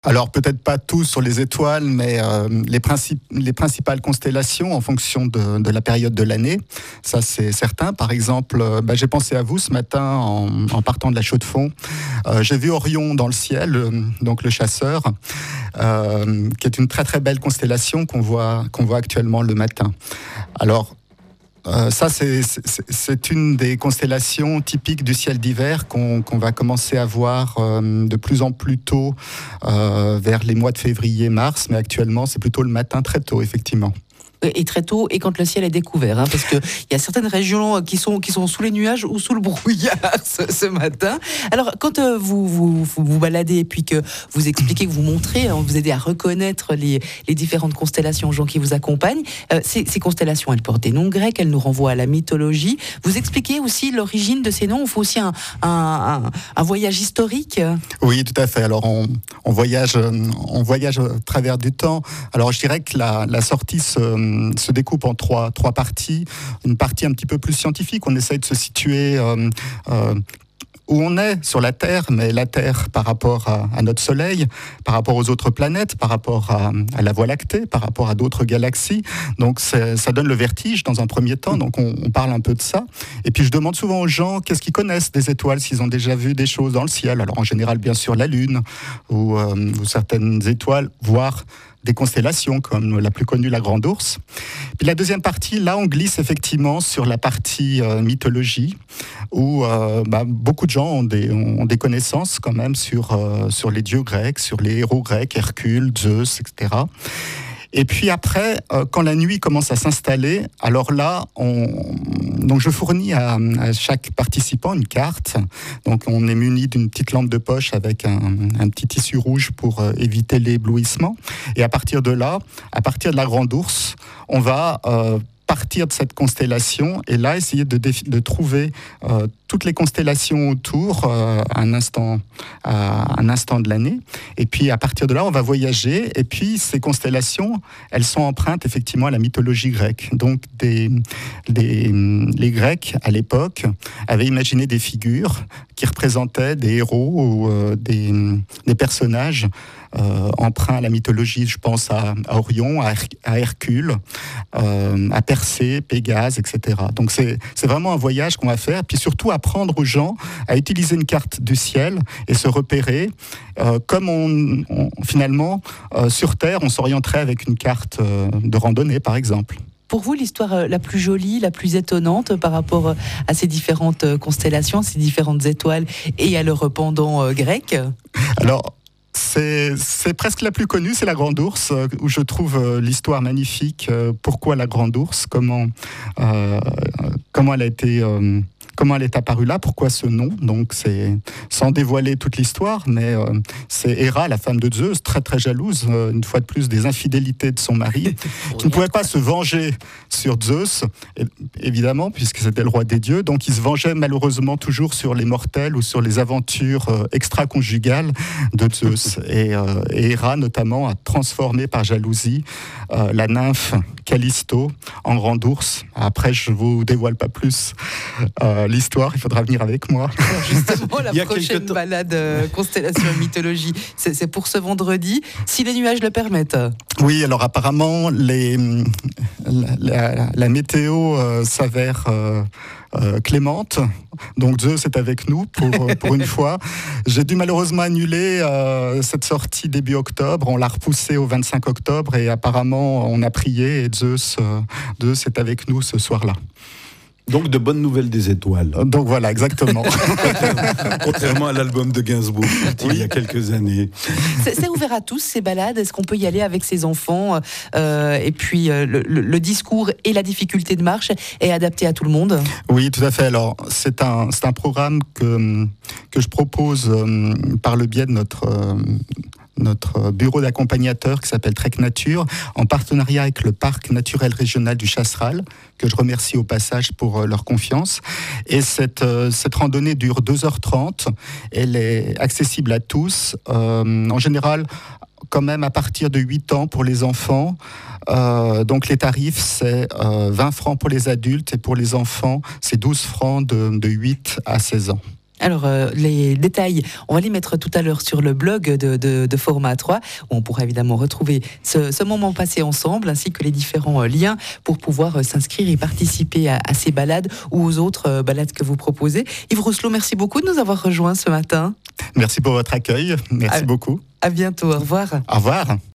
Alors peut-être pas tous sur les étoiles, mais les principales constellations en fonction de la période de l'année, ça c'est certain. Par exemple, j'ai pensé à vous ce matin en partant de la Chaux-de-Fonds. J'ai vu Orion dans le ciel, donc le chasseur, qui est une très très belle constellation qu'on voit actuellement le matin. Alors ça, c'est une des constellations typiques du ciel d'hiver qu'on va commencer à voir de plus en plus tôt vers les mois de février-mars, mais actuellement, c'est plutôt le matin très tôt, effectivement. Et très tôt, et quand le ciel est découvert, parce qu'il y a certaines régions qui sont sous les nuages ou sous le brouillard ce matin. Alors, quand vous baladez et puis que vous expliquez, que vous montrez, vous aidez à reconnaître les différentes constellations aux gens qui vous accompagnent, ces constellations, elles portent des noms grecs, elles nous renvoient à la mythologie. Vous expliquez aussi l'origine de ces noms, on fait aussi un voyage historique. Oui, tout à fait. Alors, on voyage à travers du temps. Alors, je dirais que la sortie se découpe en trois parties. Une partie un petit peu plus scientifique, on essaye de se situer où on est sur la Terre, mais la Terre par rapport à notre Soleil, par rapport aux autres planètes, par rapport à la Voie lactée, par rapport à d'autres galaxies. Donc ça donne le vertige dans un premier temps, donc on parle un peu de ça. Et puis je demande souvent aux gens qu'est-ce qu'ils connaissent des étoiles, s'ils ont déjà vu des choses dans le ciel. Alors en général, bien sûr, la Lune ou certaines étoiles, voire des constellations comme la plus connue, la Grande Ourse. Puis la deuxième partie, là, on glisse effectivement sur la partie mythologie, où beaucoup de gens ont des connaissances quand même sur les dieux grecs, sur les héros grecs, Hercule, Zeus, etc. Et puis après, quand la nuit commence à s'installer, alors là, donc je fournis à chaque participant une carte. Donc on est muni d'une petite lampe de poche avec un petit tissu rouge pour éviter l'éblouissement. Et à partir de là, à partir de la Grande Ourse, on va partir de cette constellation et là essayer de trouver toutes les constellations autour à un instant de l'année. Et puis à partir de là, on va voyager. Et puis ces constellations, elles sont empreintes effectivement à la mythologie grecque. Donc les Grecs à l'époque avaient imaginé des figures qui représentaient des héros ou des personnages emprunts à la mythologie. Je pense à Orion, à Hercule, à Persée, Pégase, etc. Donc c'est vraiment un voyage qu'on va faire, puis surtout apprendre aux gens à utiliser une carte du ciel et se repérer comme finalement sur Terre on s'orienterait avec une carte de randonnée par exemple. Pour vous, l'histoire la plus jolie, la plus étonnante par rapport à ces différentes constellations, ces différentes étoiles et à leur pendant grec? Alors, c'est presque la plus connue, c'est la Grande Ourse, où je trouve l'histoire magnifique. Pourquoi la Grande Ourse ? Comment elle a été... Comment elle est apparue là, pourquoi ce nom? Donc c'est sans dévoiler toute l'histoire, mais c'est Héra, la femme de Zeus, très très jalouse, une fois de plus, des infidélités de son mari, qui ne pouvait pas se venger sur Zeus, évidemment, puisque c'était le roi des dieux, donc il se vengeait malheureusement toujours sur les mortels ou sur les aventures extra-conjugales de Zeus. Et Héra, notamment, a transformé par jalousie la nymphe Callisto en Grande Ourse. Après, je ne vous dévoile pas plus l'histoire, il faudra venir avec moi. Alors justement, la prochaine balade Constellation et Mythologie, c'est pour ce vendredi, si les nuages le permettent. Oui, alors apparemment, la météo s'avère clémente, donc Zeus est avec nous pour une fois. J'ai dû malheureusement annuler cette sortie début octobre, on l'a repoussée au 25 octobre et apparemment on a prié et Zeus est avec nous ce soir-là. Donc de bonnes nouvelles des étoiles. Donc voilà, exactement. Contrairement à l'album de Gainsbourg, il y a quelques années. C'est ouvert à tous ces balades. Est-ce qu'on peut y aller avec ses enfants et puis le discours et la difficulté de marche est adapté à tout le monde? Oui, tout à fait. Alors c'est un programme que je propose par le biais de notre bureau d'accompagnateurs qui s'appelle Trek Nature, en partenariat avec le parc naturel régional du Chasseral, que je remercie au passage pour leur confiance. Et cette randonnée dure 2h30, elle est accessible à tous, en général quand même à partir de 8 ans pour les enfants. Donc les tarifs, c'est 20 francs pour les adultes et pour les enfants, c'est 12 francs de 8 à 16 ans. Alors, les détails, on va les mettre tout à l'heure sur le blog de Format 3, où on pourra évidemment retrouver ce moment passé ensemble, ainsi que les différents liens pour pouvoir s'inscrire et participer à ces balades ou aux autres balades que vous proposez. Yves Rousselot, merci beaucoup de nous avoir rejoints ce matin. Merci pour votre accueil. Merci beaucoup. À bientôt. Au revoir. Au revoir.